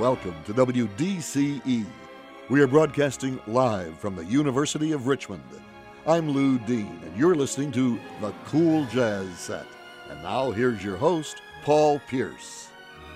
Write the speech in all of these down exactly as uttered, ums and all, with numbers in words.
welcome to W D C E. We are broadcasting live from the University of Richmond. I'm Lou Dean, and you're listening to The Cool Jazz Set. And now here's your host, Paul Pierce.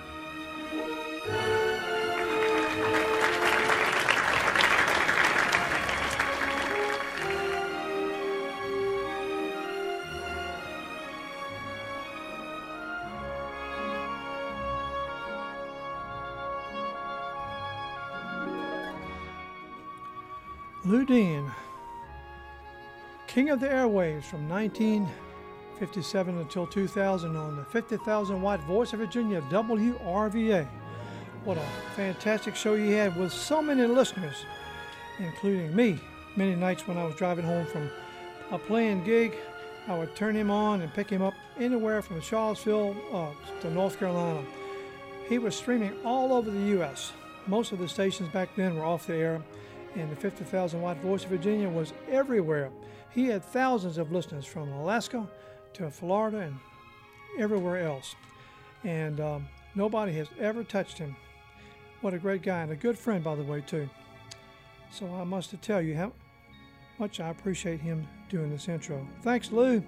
Lou Dean, king of the airwaves from nineteen fifty-seven until two thousand on the fifty thousand watt Voice of Virginia W R V A. What a fantastic show you had with so many listeners, including me. Many nights when I was driving home from a playing gig, I would turn him on and pick him up anywhere from Charlottesville uh, to North Carolina. He was streaming all over the U S Most of the stations back then were off the air, and the fifty thousand watt Voice of Virginia was everywhere. He had thousands of listeners from Alaska to Florida and everywhere else. And um, nobody has ever touched him. What a great guy, and a good friend, by the way, too. So I must tell you how much I appreciate him doing this intro. Thanks, Lou.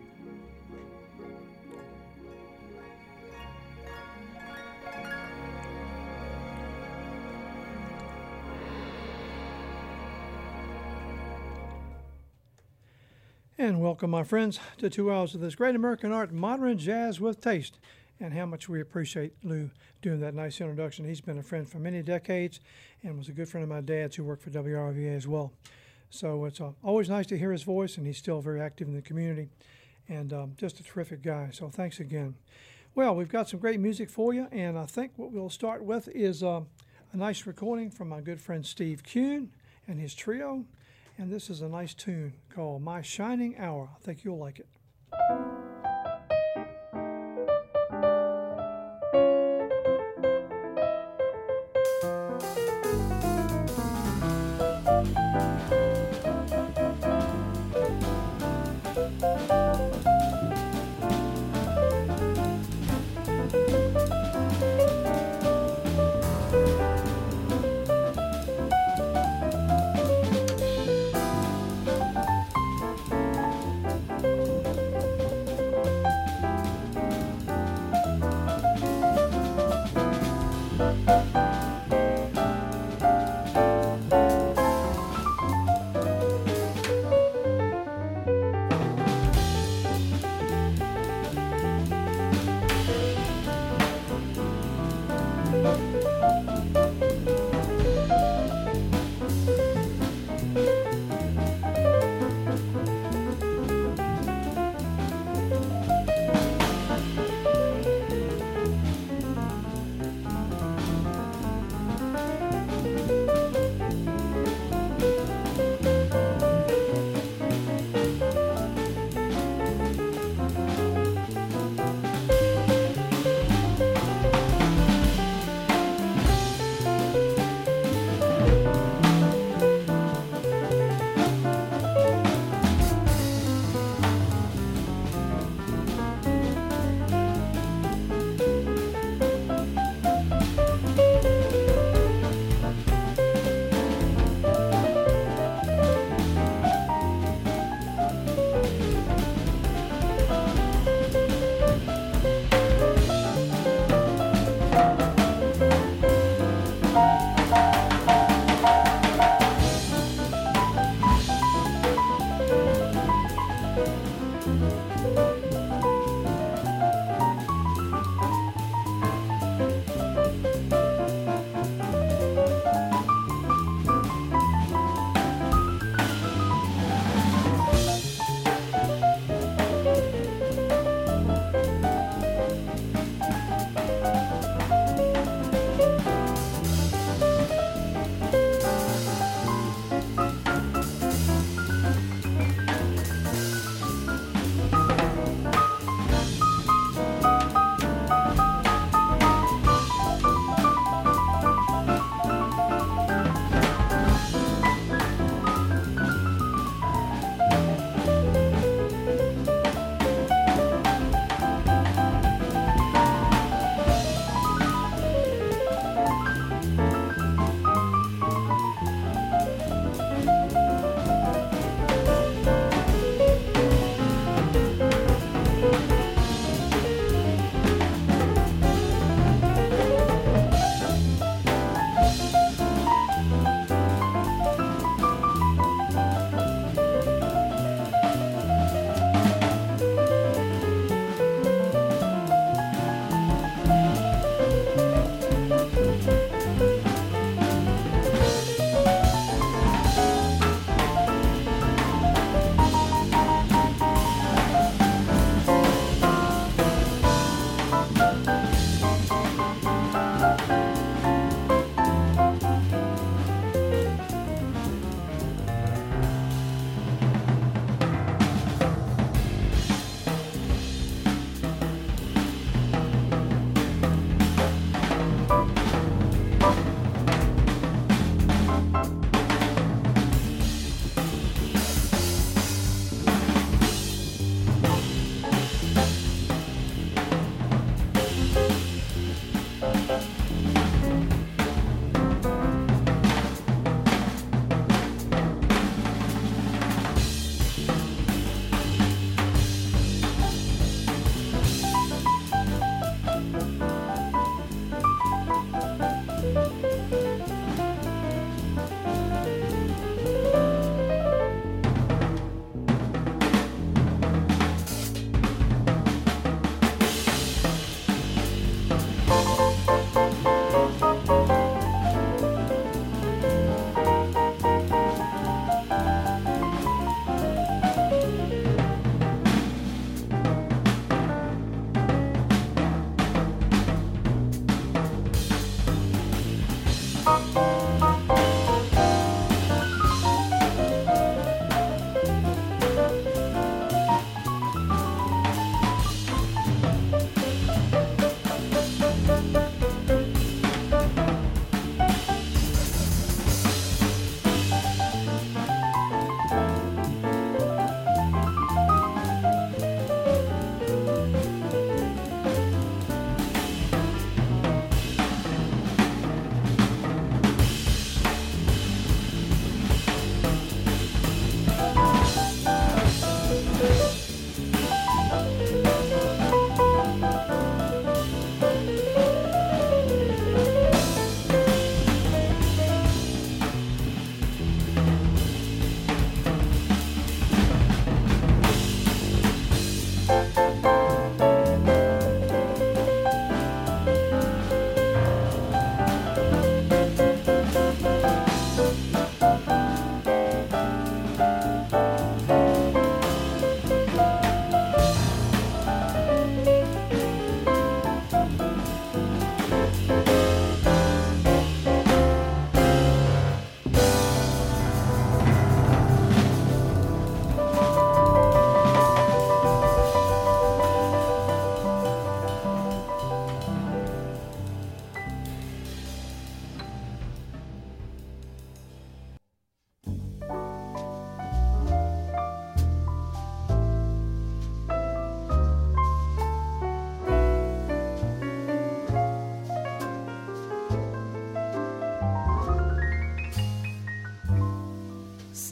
And welcome, my friends, to two hours of this great American art, modern jazz with taste. And how much we appreciate Lou doing that nice introduction. He's been a friend for many decades and was a good friend of my dad's who worked for W R V A as well. So it's uh, always nice to hear his voice, and he's still very active in the community and um, just a terrific guy. So thanks again. Well, we've got some great music for you, and I think what we'll start with is uh, a nice recording from my good friend Steve Kuhn and his trio. And this is a nice tune called My Shining Hour. I think you'll like it.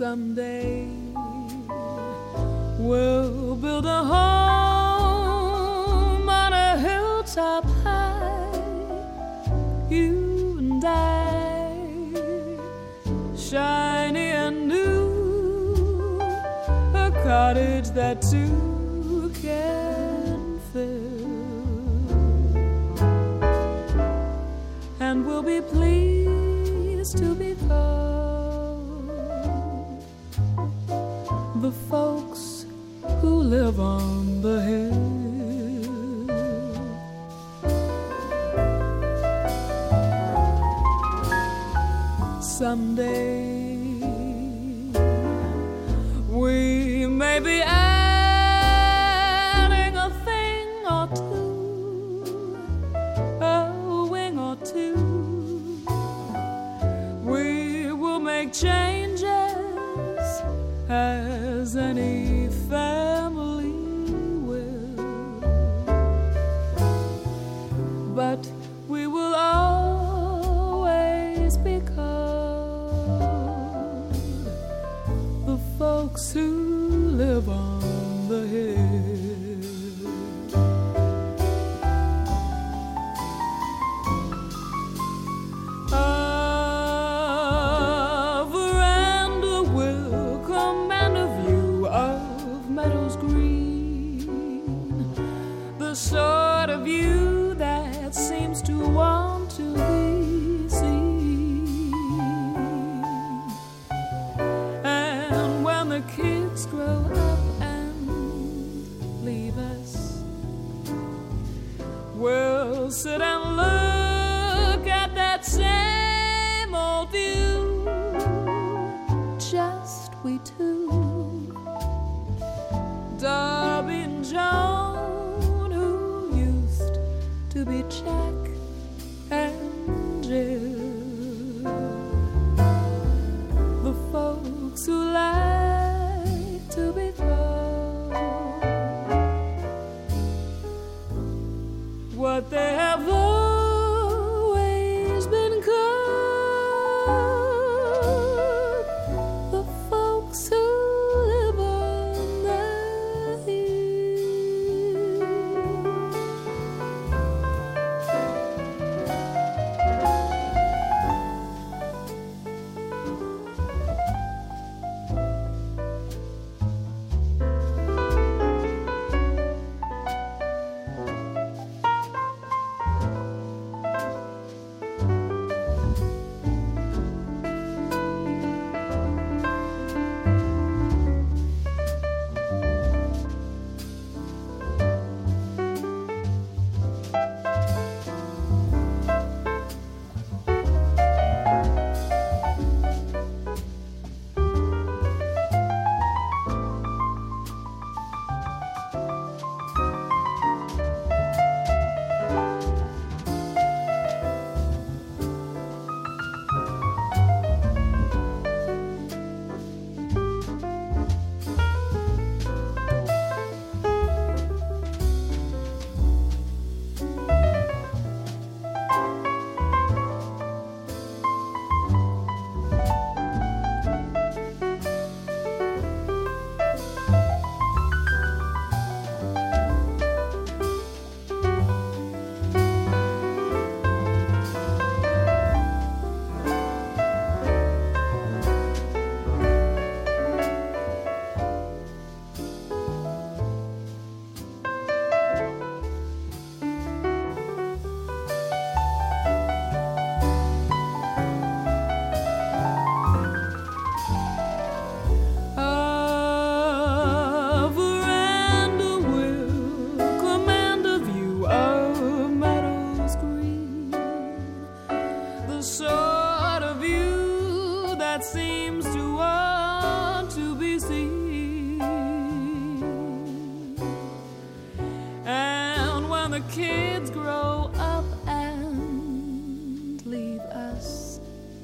Someday we'll build a home on a hilltop high, you and I, shiny and new, a cottage that two can fill, and we'll be pleased to be called the folks who live on the hill. Someday we may be adding a thing or two, a wing or two. We will make changes as any family will, but we will always be called the folks who live on the hill. A veranda will command a view of meadows green, the sort of view that seems to want to be seen. And when the kids grow up and leave us, we'll sit and look at that same old view, just we two, Darby and Joan, who used to be Jack and Jill, the folks who like to be called what they have always been called, the folks who live on the hill. Kids grow up and leave us,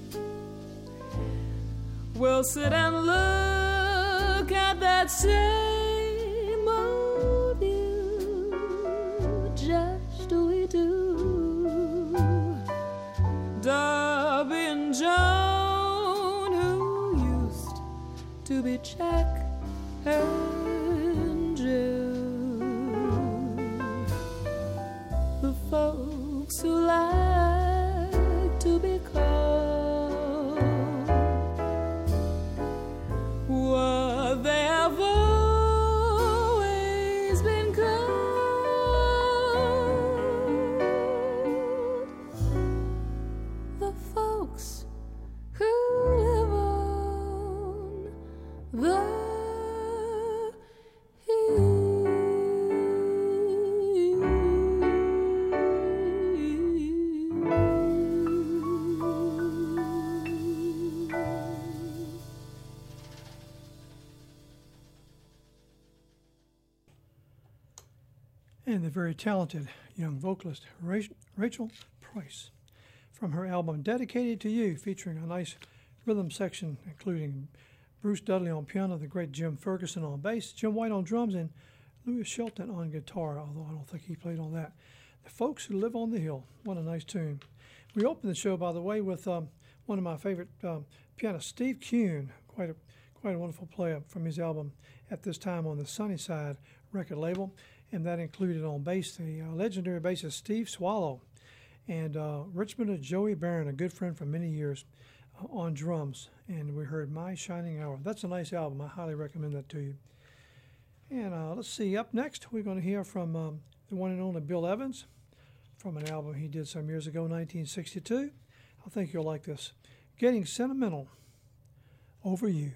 we'll sit and look at that same old view, just we do, Darby and Joan, who used Jack and Jill, the folks who like to be called what they have always been called, the folks who live on the and the very talented young vocalist Rachel Price from her album Dedicated to You, featuring a nice rhythm section including Bruce Dudley on piano, the great Jim Ferguson on bass, Jim White on drums, and Louis Shelton on guitar, although I don't think he played on that. The Folks Who Live on the Hill, what a nice tune. We opened the show, by the way, with um, one of my favorite um, pianists, Steve Kuhn, quite a quite a wonderful player from his album At This Time on the Sunnyside record label, and that included on bass the uh, legendary bassist Steve Swallow, and uh, Richmond of Joey Barron, a good friend for many years, uh, on drums. And we heard My Shining Hour. That's a nice album. I highly recommend that to you. And uh, let's see, up next we're going to hear from um, the one and only Bill Evans from an album he did some years ago, nineteen sixty-two. I think you'll like this. Getting Sentimental Over You.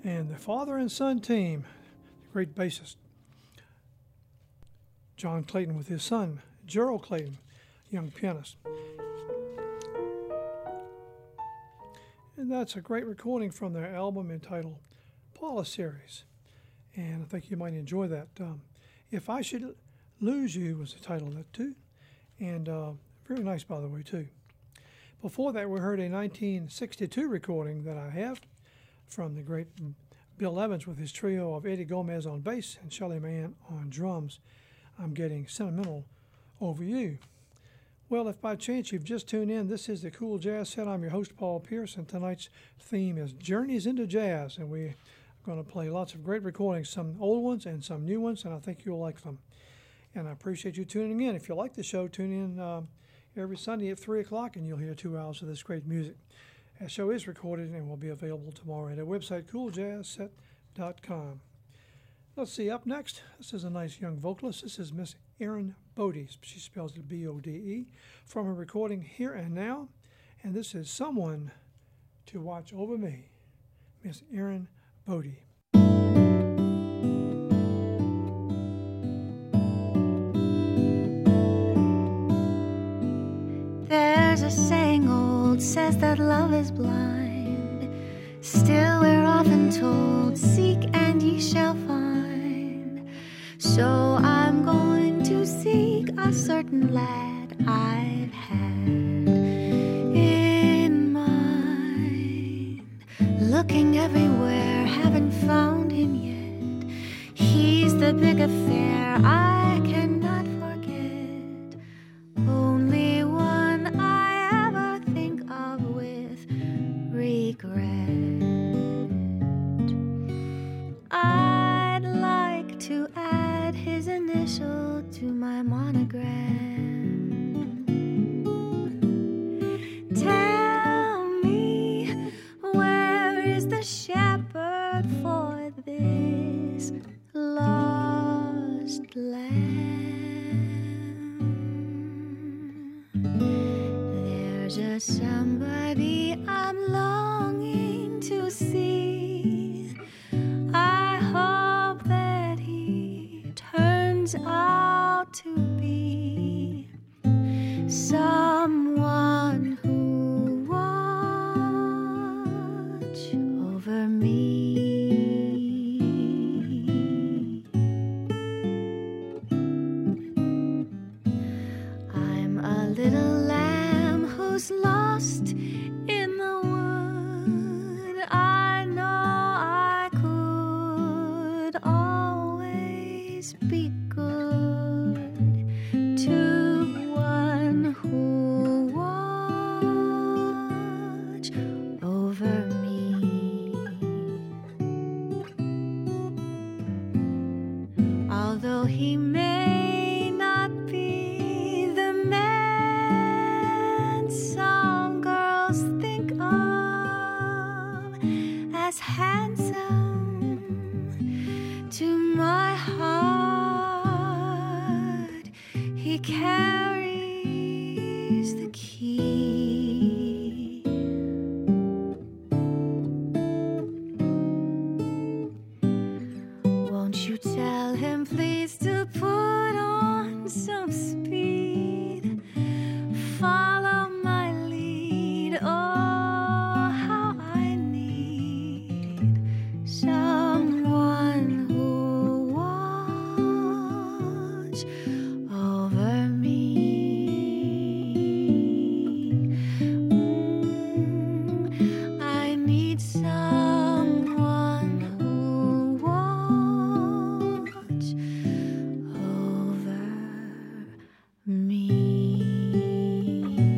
And the father and son team, the great bassist, John Clayton with his son, Gerald Clayton, young pianist. And that's a great recording from their album entitled Paula Series. And I think you might enjoy that. Um, If I Should Lose You was the title of that too. And uh, very nice, by the way, too. Before that, we heard a nineteen sixty-two recording that I have from the great Bill Evans with his trio of Eddie Gomez on bass and Shelly Manne on drums. I'm Getting Sentimental Over You. Well, if by chance you've just tuned in, this is the Cool Jazz Set. I'm your host, Paul Pierce, and tonight's theme is Journeys into Jazz, and we're going to play lots of great recordings, some old ones and some new ones, and I think you'll like them. And I appreciate you tuning in. If you like the show, tune in uh, every Sunday at three o'clock, and you'll hear two hours of this great music. Our show is recorded and will be available tomorrow at our website, cool jazz set dot com. Let's see, up next, this is a nice young vocalist. This is Miss Erin Bodie. She spells it B O D E, from her recording Here and Now. And this is Someone to Watch Over Me, Miss Erin Bodie. There's a saying old says that love is blind. Still we're often told, seek and ye shall find. So I'm going to seek a certain lad I've had in mind. Looking everywhere, haven't found him yet. He's the big affair I cannot forget. Only one I ever think of with regret. I'd like to add his initial to my monogram. Tell me, where is the shepherd for this lost lamb? There's a somebody I'm longing to see. I hope that he turns out to be someone who watch over me. I'm a little lamb who's lost in the wood. I know I could always be good to one who watch over me. Although he may not be the man some girls think of as handsome, to my heart he carries the key. Won't you tell him please to put on some speed, follow my lead. Oh, how I need someone who watch over me. Mm, I need someone who watch over me.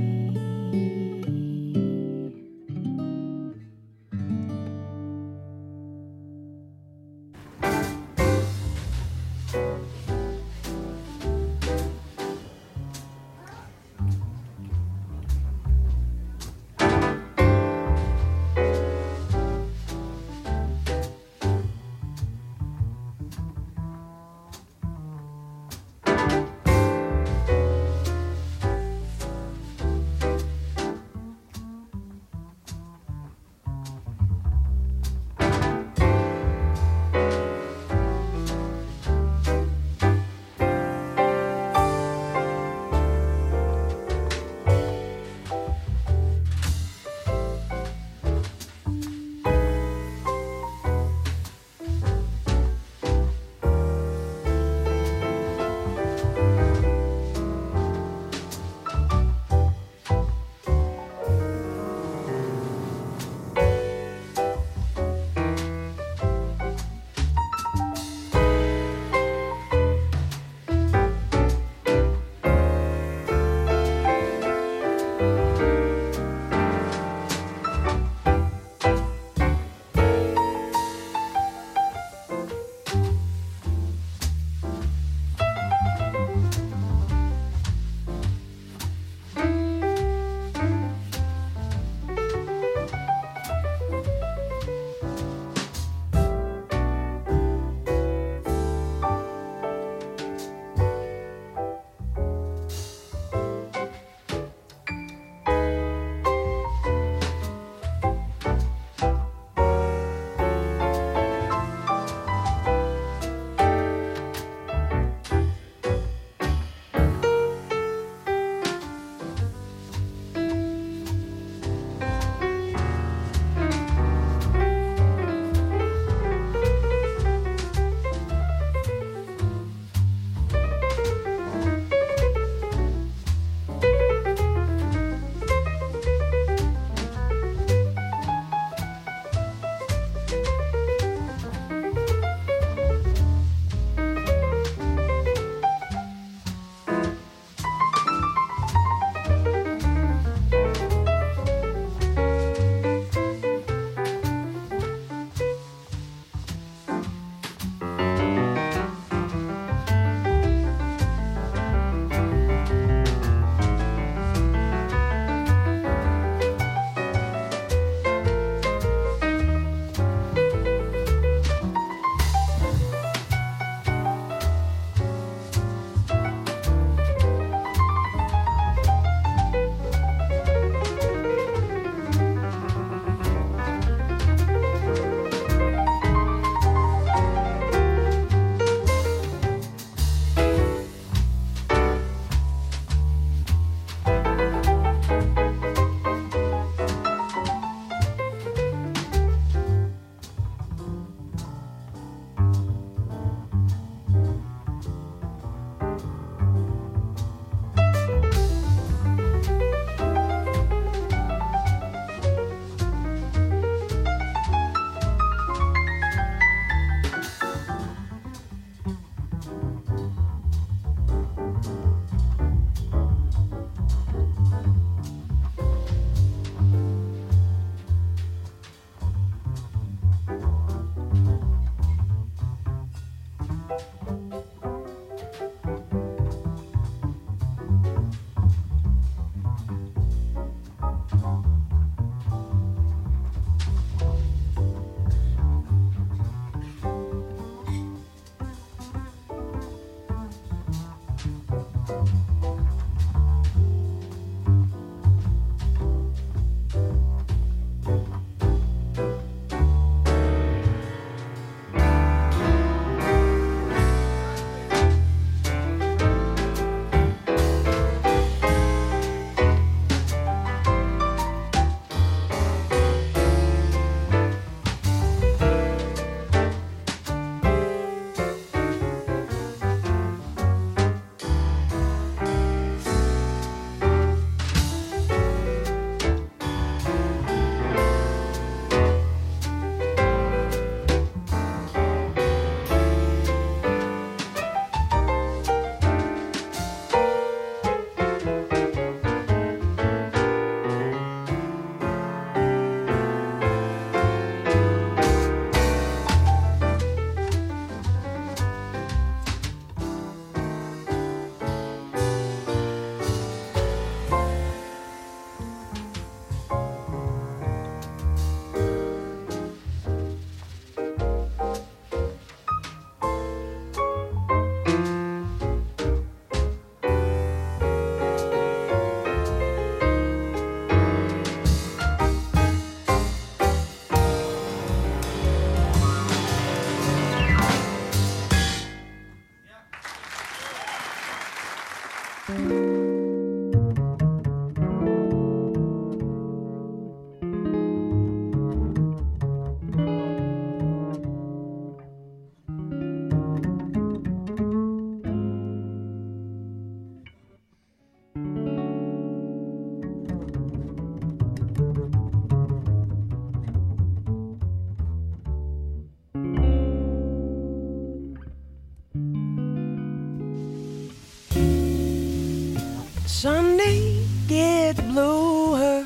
Sunday gets blue, her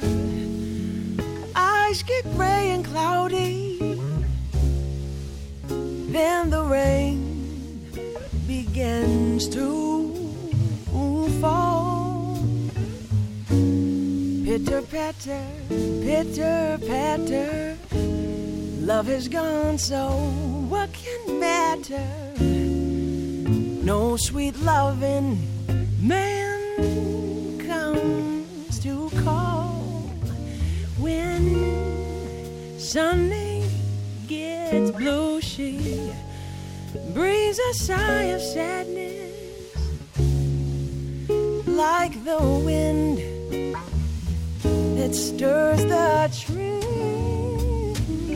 eyes get gray and cloudy. Then the rain begins to fall. Pitter patter, pitter patter, love has gone, so what can matter? No sweet loving man comes to call when Sunday gets blue. She breathes a sigh of sadness like the wind that stirs the trees,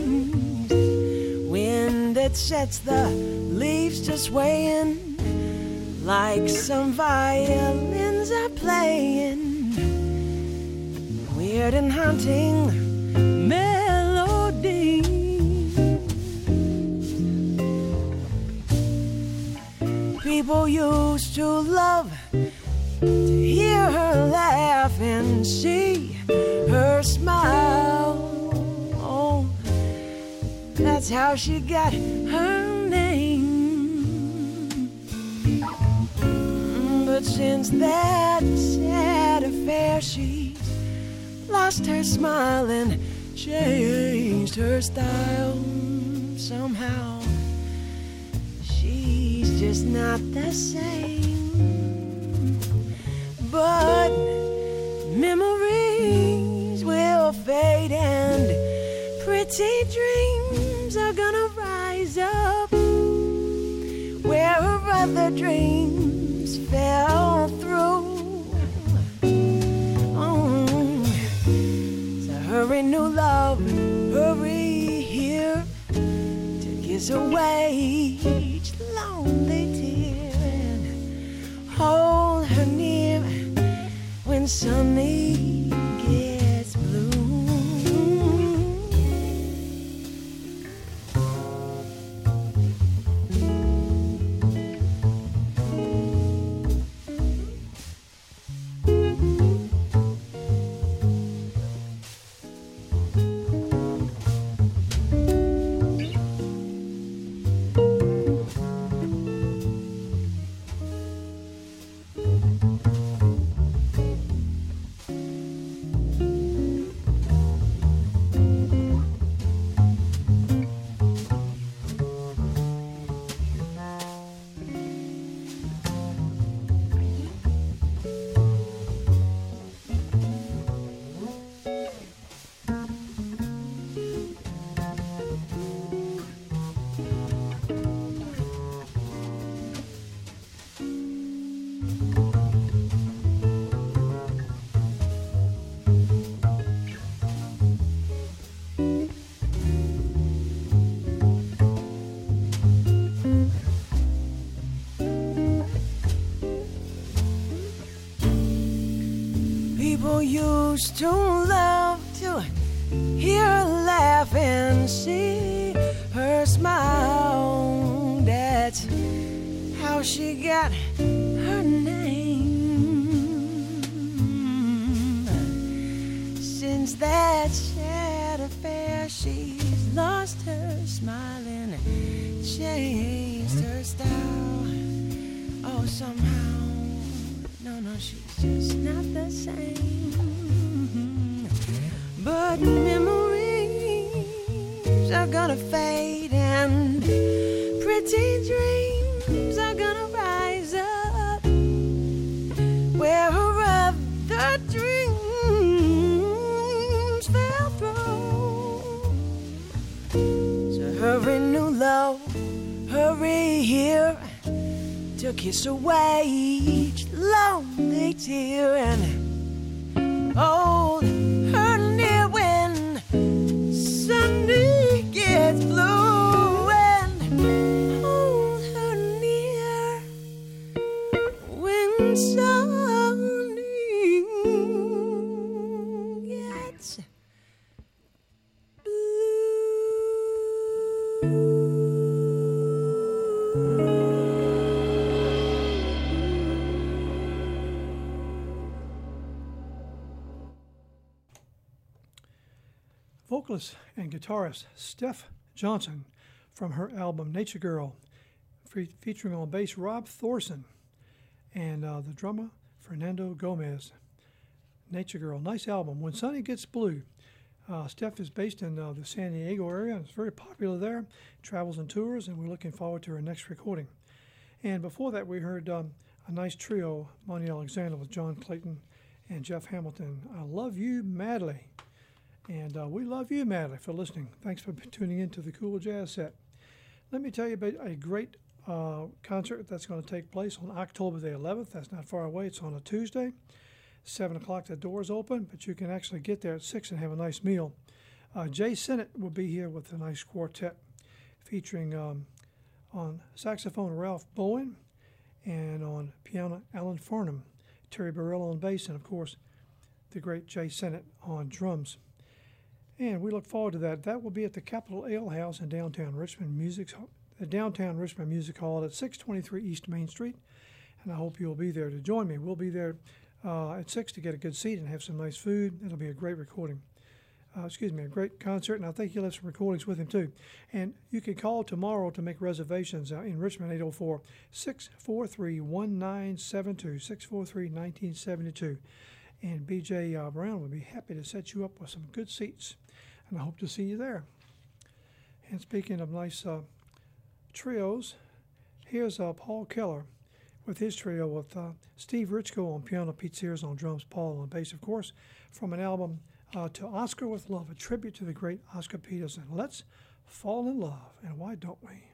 wind that sets the leaves to swaying like some violins are playing, weird and haunting melody. People used to love to hear her laugh and see her smile. Oh, that's how she got her name. But since that sad affair, she's lost her smile and changed her style. Somehow she's just not the same. But memories will fade and pretty dreams are gonna rise up where her other dreams fell through. Oh, so hurry, new love, hurry here to kiss away each lonely tear and hold her near when Sunday gets blue. Used to love to hear her laugh and see her smile. That's how she got her name. Since that sad affair, she's lost her smile and changed her style. Oh, somehow, no, no, she's just not the same. But memories are gonna fade and pretty dreams are gonna rise up where her other dreams fell through. So hurry, new love, hurry here to kiss away each lonely tear and hold her near when Sunday gets blue, and hold her near when Sunday gets blue. vocalist and guitarist Steph Johnson from her album Nature Girl, fe- featuring on bass Rob Thorson and uh, the drummer Fernando Gomez. Nature Girl, nice album. When Sunny Gets Blue. Uh, Steph is based in uh, the San Diego area. It's very popular there, travels and tours, and we're looking forward to her next recording. And before that, we heard um, a nice trio, Monty Alexander with John Clayton and Jeff Hamilton. I love you madly. And uh, we love you madly for listening. Thanks for tuning in to the Cool Jazz Set. Let me tell you about a great uh, concert that's going to take place on October the eleventh. That's not far away. It's on a Tuesday. seven o'clock, the doors open, but you can actually get there at six and have a nice meal. Uh, Jay Sennett will be here with a nice quartet featuring um, on saxophone Ralph Bowen and on piano Alan Farnham, Terry Burrell on bass, and of course the great Jay Sennett on drums. And we look forward to that. That will be at the Capitol Ale House in downtown Richmond Music, the downtown Richmond Music Hall at six twenty-three East Main Street. And I hope you'll be there to join me. We'll be there uh, at six to get a good seat and have some nice food. It'll be a great recording. Uh, excuse me, a great concert, and I think you'll have some recordings with him too. And you can call tomorrow to make reservations uh, in Richmond, eight oh four, six four three, one nine seven two, six four three, one nine seven two. And B J uh, Brown will be happy to set you up with some good seats, and I hope to see you there. And speaking of nice uh, trios, here's uh, Paul Keller with his trio with uh, Steve Richko on piano, Pete Sears on drums, Paul on bass, of course, from an album uh, To Oscar with Love, a tribute to the great Oscar Peterson. Let's fall in love, and why don't we?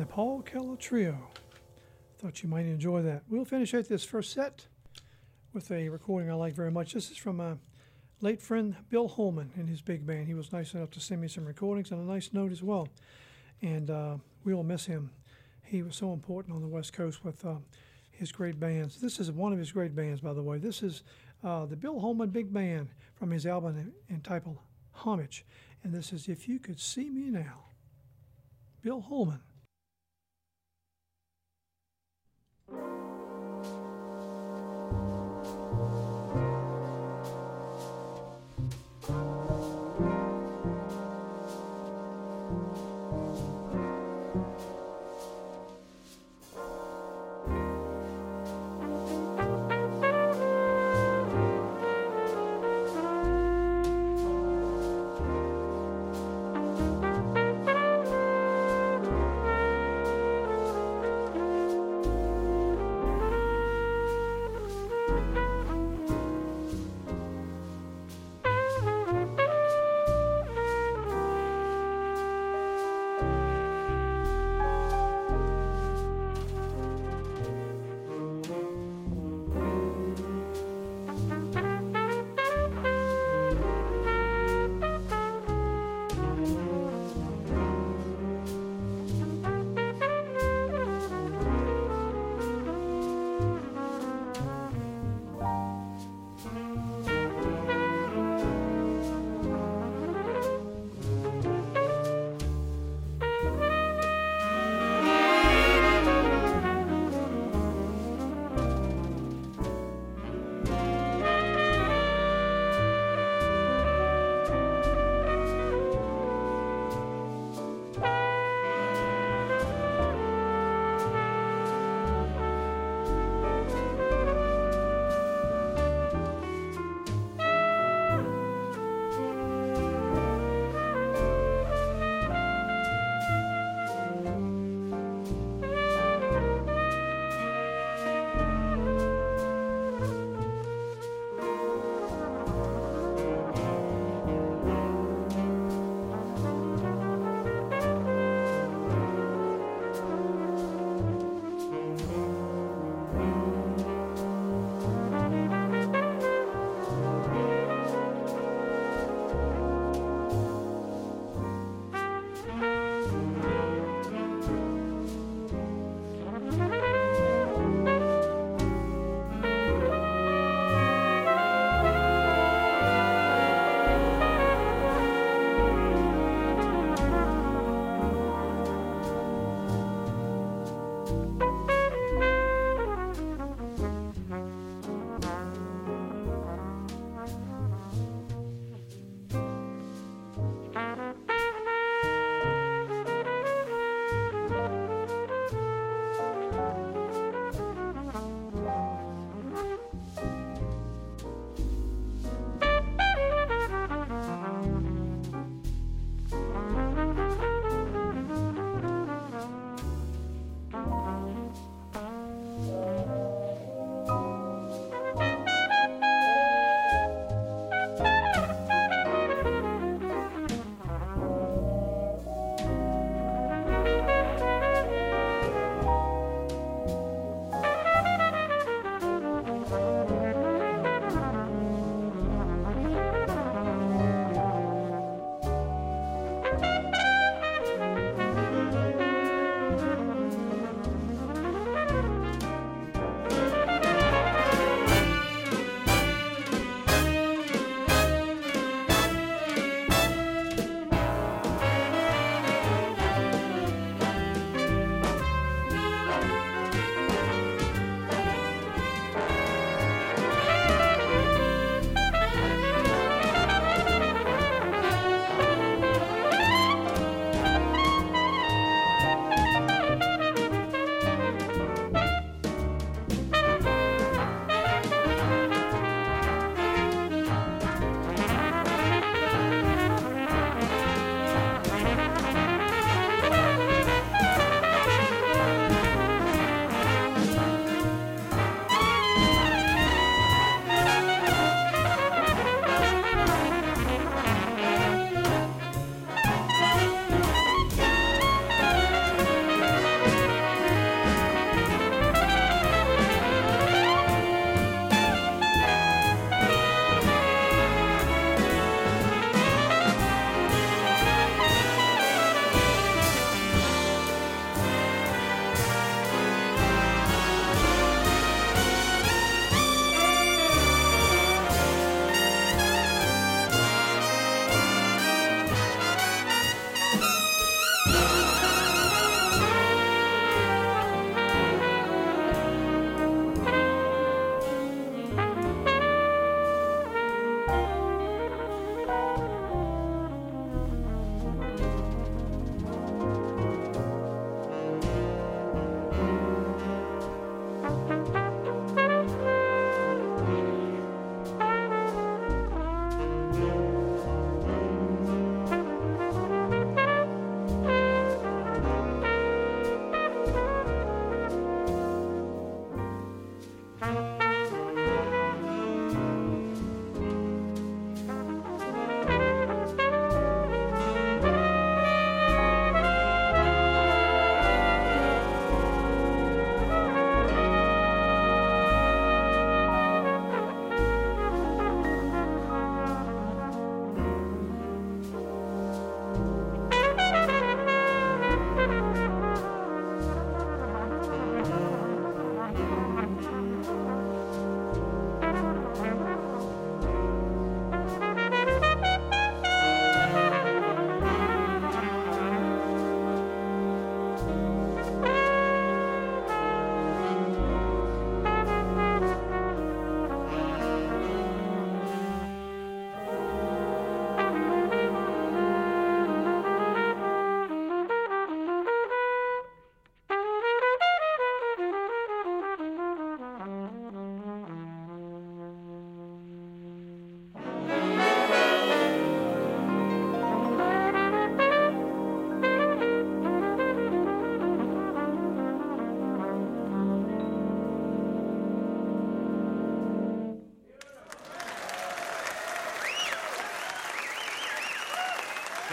the Paul Keller Trio. Thought you might enjoy that. We'll finish out this first set with a recording I like very much. This is from a late friend Bill Holman and his big band. He was nice enough to send me some recordings and a nice note as well. And uh, we will miss him. He was so important on the West Coast with uh, his great bands. This is one of his great bands, by the way. This is uh, the Bill Holman Big Band from his album entitled Homage. And this is If You Could See Me Now. Bill Holman. Thank you.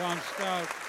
John Stout.